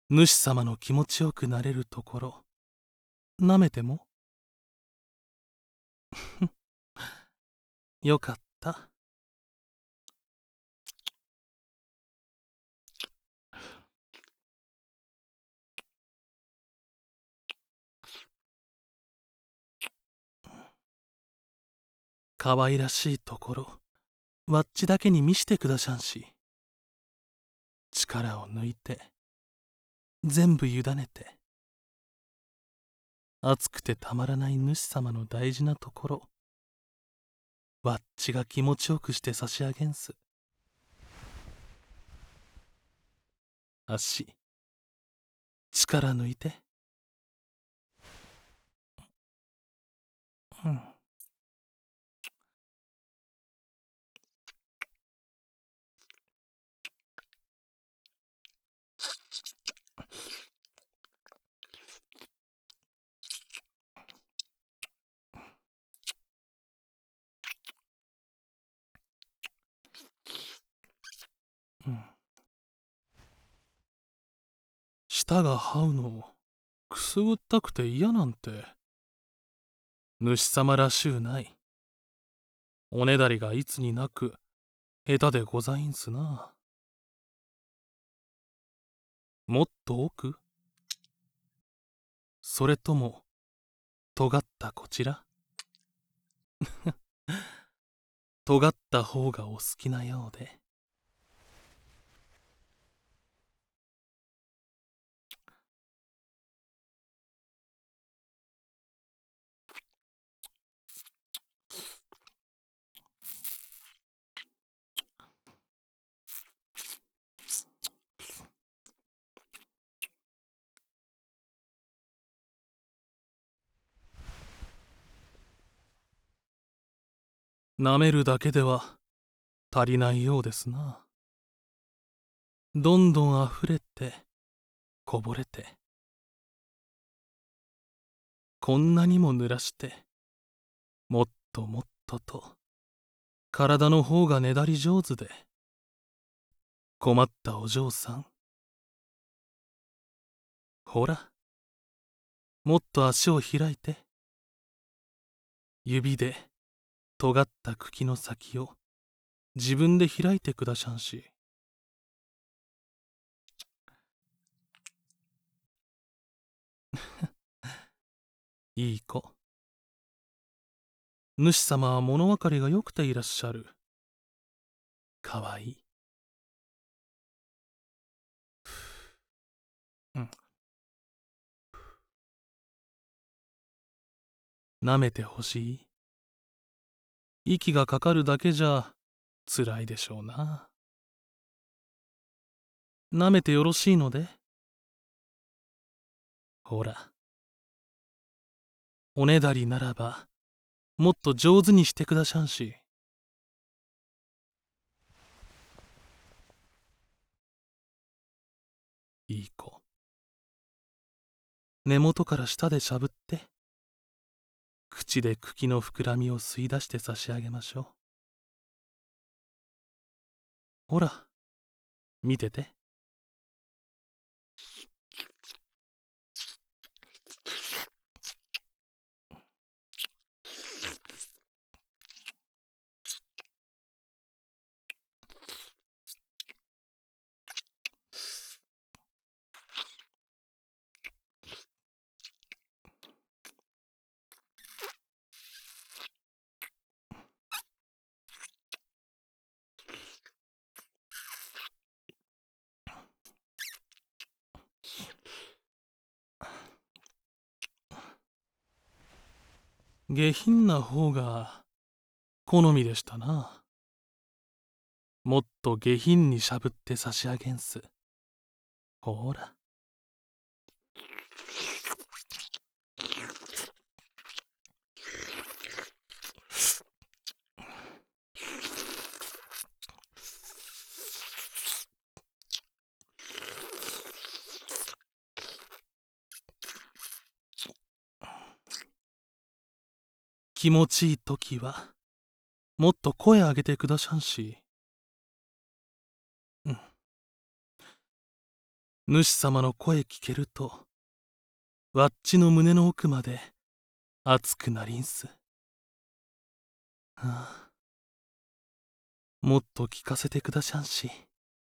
主様の気持ちよくなれるところ、舐めてもよかった。可愛らしいところ、わっちだけに見してくだしゃんし。力を抜いて、全部委ねて。熱くてたまらない主様の大事なところ、わっちが気持ちよくして差し上げんす。足、力抜いて。うん。うん。舌が這うの、くすぐったくて嫌なんて、主様らしゅうない。おねだりがいつになく、下手でございんすな。もっと奥？それとも、尖ったこちら？尖った方がお好きなようで。舐めるだけでは足りないようですな。どんどん溢れて、こぼれて。こんなにも濡らして、もっともっとと、体の方がねだり上手で。困ったお嬢さん。ほら、もっと足を開いて。指で、尖った茎の先を、自分で開いてくだしゃんし。いい子。主様は物分かりがよくていらっしゃる。かわいい。うん。舐めてほしい。息がかかるだけじゃ、つらいでしょうな。舐めてよろしいので。ほら。おねだりならば、もっと上手にしてくだしゃんし。いい子。根元から舌でしゃぶって、口で茎の膨らみを吸い出して差し上げましょう。ほら、見てて。下品な方が好みでしたな。もっと下品にしゃぶって差し上げんす。ほら。気持ちいいときは、もっと声上げてくだしゃんし。うん。 主様の声聞けると、わっちの胸の奥まで熱くなりんす。はあ、もっと聞かせてくだしゃんし。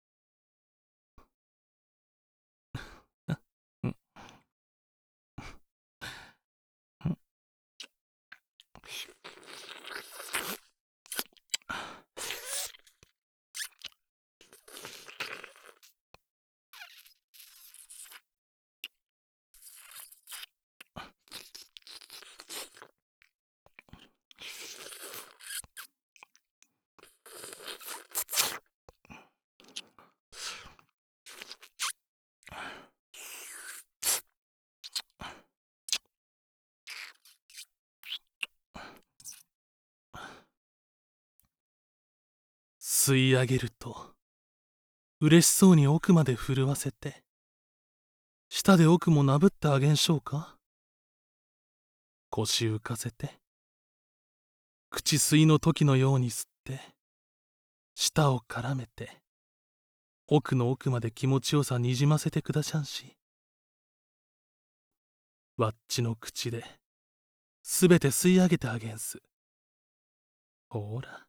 吸い上げると、嬉しそうに奥まで震わせて、舌で奥もなぶってあげんしょうか。腰浮かせて、口吸いの時のように吸って、舌を絡めて、奥の奥まで気持ちよさにじませてくだしゃんし。わっちの口で、すべて吸い上げてあげんす。ほら。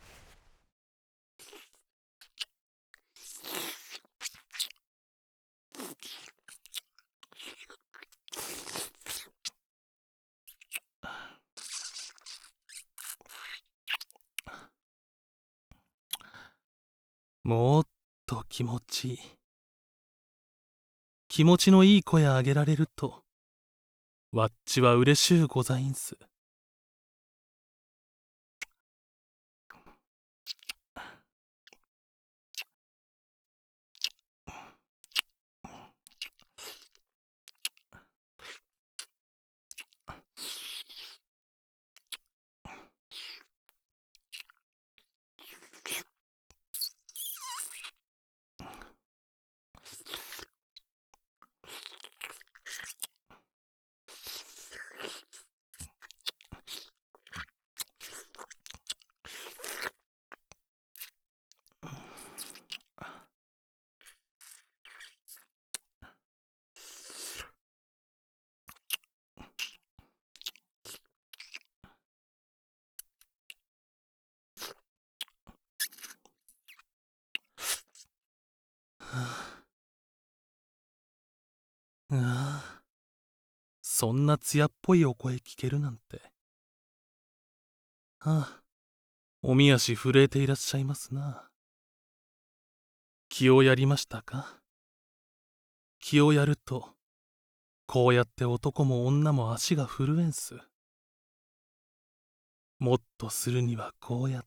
もっと気持ちいい。気持ちのいい声あげられると、わっちは嬉しゅうございんす。ああ、そんな艶っぽいお声聞けるなんて。ああ、おみ足震えていらっしゃいますな。気をやりましたか。気をやると、こうやって男も女も足が震えんす。もっとするにはこうやって。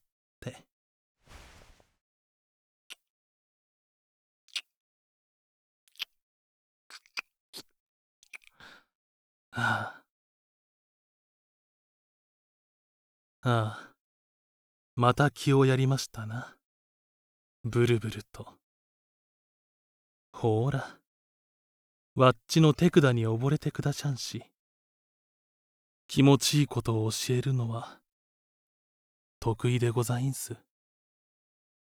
ああ、ああ、また気をやりましたな。ブルブルと。ほーら、わっちの手管に溺れてくだしゃんし。気持ちいいことを教えるのは得意でございんす。